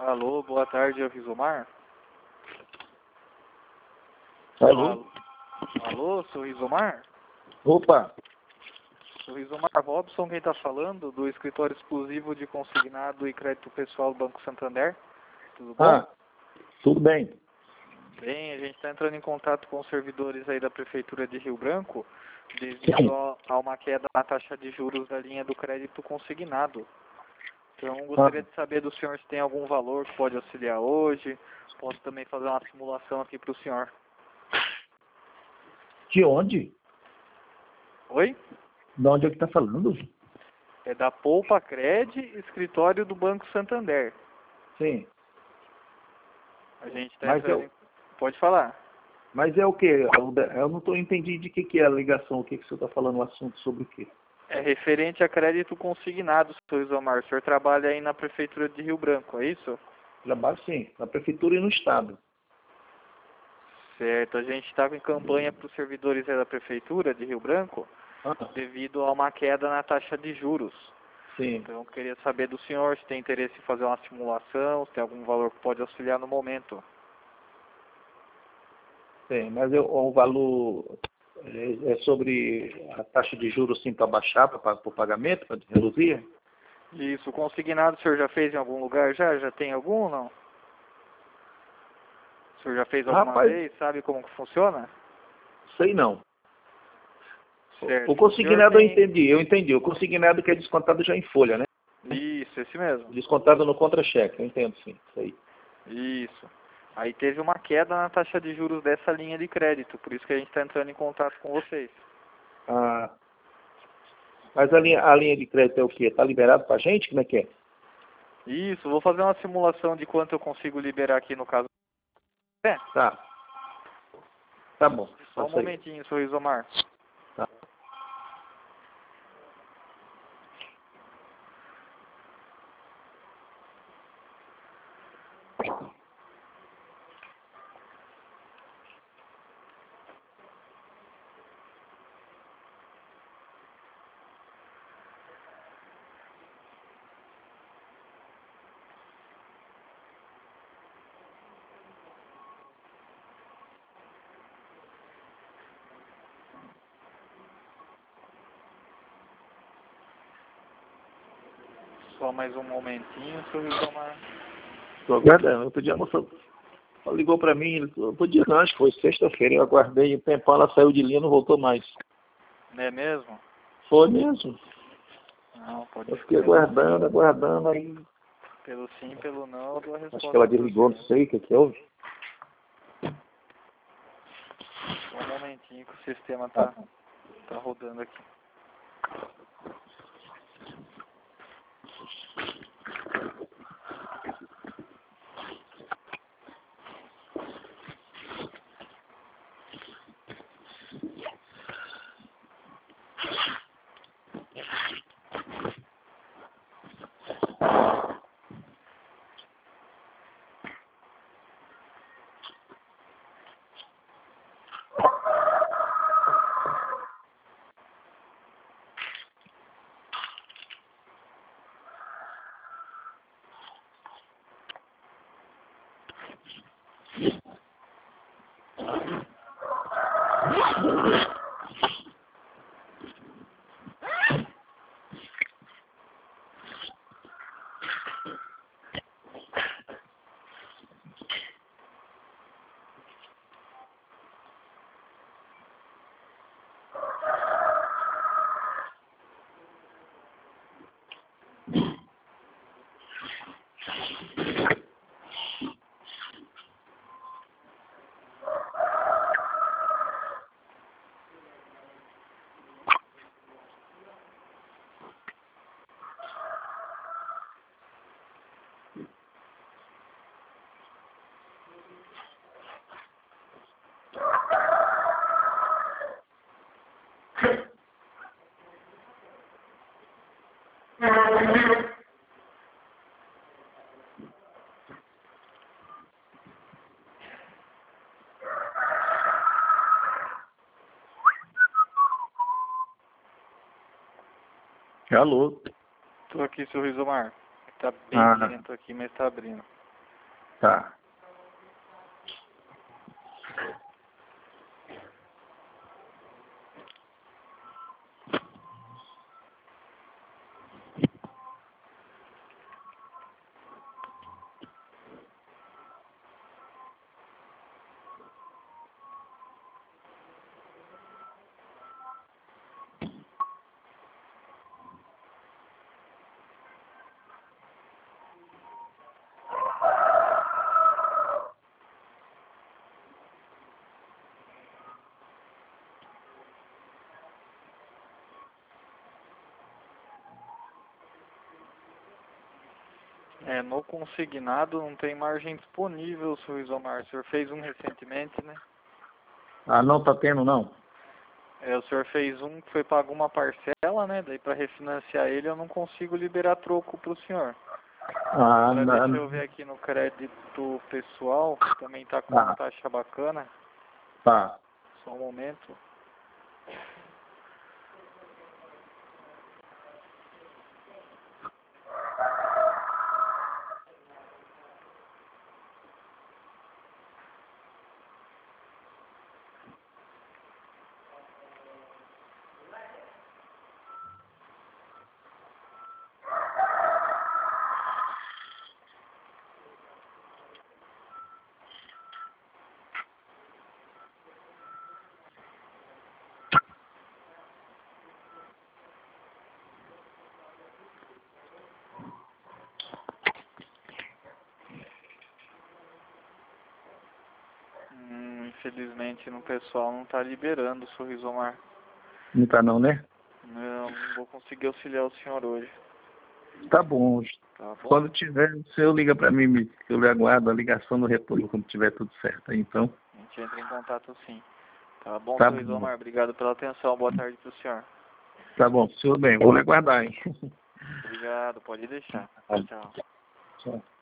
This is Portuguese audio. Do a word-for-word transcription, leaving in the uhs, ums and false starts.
Alô, boa tarde, é o Rizomar? Alô? Alô, sou o Rizomar? Opa! Sou o Rizomar Robson, quem está falando, do escritório exclusivo de consignado e crédito pessoal do Banco Santander. Tudo bom? Ah, tudo bem. Bem, a gente está entrando em contato com os servidores aí da Prefeitura de Rio Branco devido a, a uma queda na taxa de juros da linha do crédito consignado. Então, gostaria Ah, de saber do senhor se tem algum valor que pode auxiliar hoje. Posso também fazer uma simulação aqui para o senhor. de onde? Oi? De onde é que tá falando? É da Poupa Cred, escritório do Banco Santander. Sim. A gente está Mas entrando eu, em... Pode falar. mas é o quê? Eu não tô entendi de que, que é a ligação. O que, que você está falando, o assunto sobre o quê? É referente a crédito consignado, senhor Isomar. O senhor trabalha aí na Prefeitura de Rio Branco, é isso? Trabalho sim, na prefeitura e no estado. Certo. A gente estava em campanha para os servidores aí da Prefeitura de Rio Branco Ah, devido a uma queda na taxa de juros. sim. Então, eu queria saber do senhor se tem interesse em fazer uma simulação, se tem algum valor que pode auxiliar no momento. Sim, mas eu, o valor é, é sobre a taxa de juros sim para baixar, para o pagamento, para reduzir? Isso, consignado o senhor já fez em algum lugar? Já? Já tem algum ou não? O senhor já fez alguma Rapaz, vez? Sabe como que funciona? sei não. O Certo. O senhor consignado eu tem... entendi, eu entendi. O consignado que é descontado já em folha, né? Isso, esse mesmo. Descontado no contra-cheque, eu entendo sim, isso aí. Isso. Aí teve uma queda na taxa de juros dessa linha de crédito, por isso que a gente está entrando em contato com vocês. Ah, mas a linha, a linha de crédito é o quê? Está liberado para a gente? Como é que é? Isso, vou fazer uma simulação de quanto eu consigo liberar aqui no caso. É, Tá, tá bom, só um passa aí. momentinho, senhor Isomar. Tá. Só mais um momentinho, senhor Isomar. Estou aguardando. Outro dia a moça ligou para mim, outro dia não, acho que foi sexta-feira, eu aguardei um tempão, ela saiu de linha e não voltou mais. Não é mesmo? Foi mesmo. Não, pode Eu ser fiquei pelo aguardando, sim. aguardando, aí Pelo sim, pelo não, eu dou a acho que ela resposta para o desligou, não senhor. sei o que que houve. Só um momentinho que o sistema Tá. tá, tá rodando aqui. Alô? Tô aqui, senhor Isomar. Tá bem Ah, lento aqui, mas tá abrindo. Tá. É, no consignado não tem margem disponível, senhor Rizomar. O senhor fez um recentemente, né? Ah, não tá tendo, não? É, o senhor fez um que foi pago uma parcela, né? Daí para refinanciar ele eu não consigo liberar troco pro senhor. Ah, Agora não. deixa eu ver aqui no crédito pessoal, também tá com uma Ah, taxa bacana. tá. Só um momento. Hum, infelizmente no pessoal não tá liberando, senhor Rizomar. Não tá não, né? Não, não vou conseguir auxiliar o senhor hoje. Tá bom. Tá bom? Quando tiver, o senhor liga pra mim, me- eu lhe aguardo a ligação no retorno quando tiver tudo certo aí, então. A gente entra em contato sim. Tá bom, Tá senhor bom. Rizomar? Obrigado pela atenção. Boa tarde pro senhor. Tá bom, senhor bem, vou lhe aguardar, hein? Obrigado, pode deixar. Tchau. Tchau.